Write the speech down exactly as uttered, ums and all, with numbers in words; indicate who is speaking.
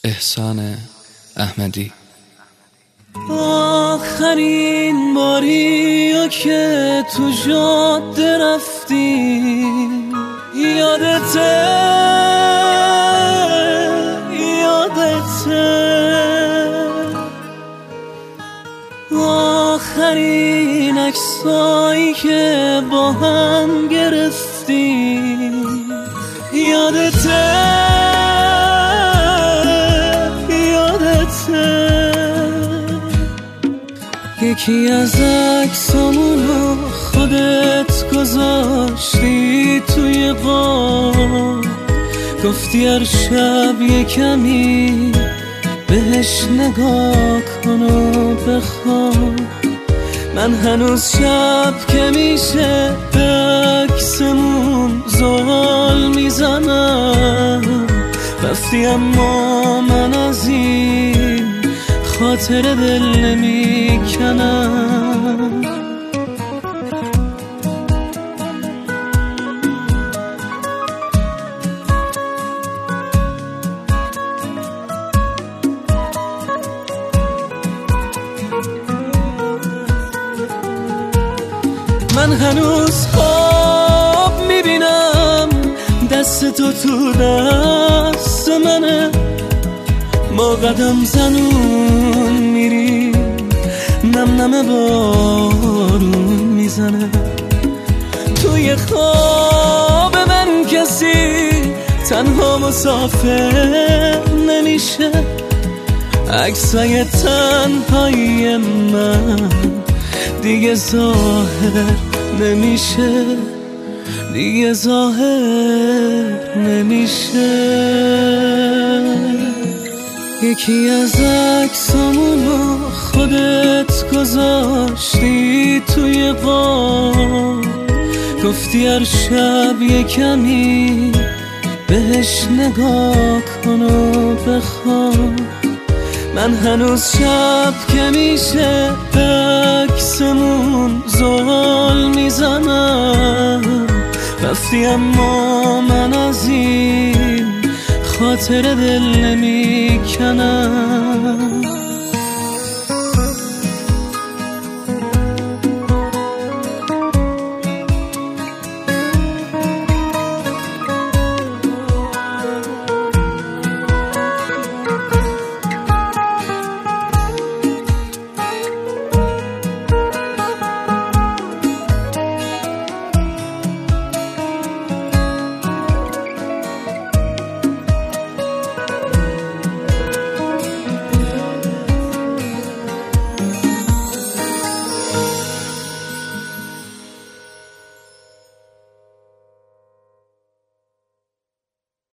Speaker 1: احسان احمدی.
Speaker 2: آخرین باری که تو جاده رفتی یادته یادته آخرین عکسایی که با هم گرفتی یادته یادته یکی از عکسامونو خودت گذاشتی توی غار، گفتی هر شب یه کمی بهش نگاه کن و بخواب. من هنوز شب که میشه به عکسمون زل میزنم. رفتی اما من از این خاطر دل نمیکنم. من هنوز خواب میبینم دست تو تو دست منه، ما قدم زنون میریم نم نم بارون میزنه. توی خواب من کسی تنها مسافر نمیشه، عکسای تنهایی من دیگه ظاهر نمیشه، دیگه ظاهر نمیشه. یکی از عکسامونو خودت گذاشتی توی غار، گفتی هر شب یه کمی بهش نگاه کن و بخواب. من هنوز شب که میشه به عکسمون زل میزنم. رفتی اما من از این خاطر دل نمیکنم.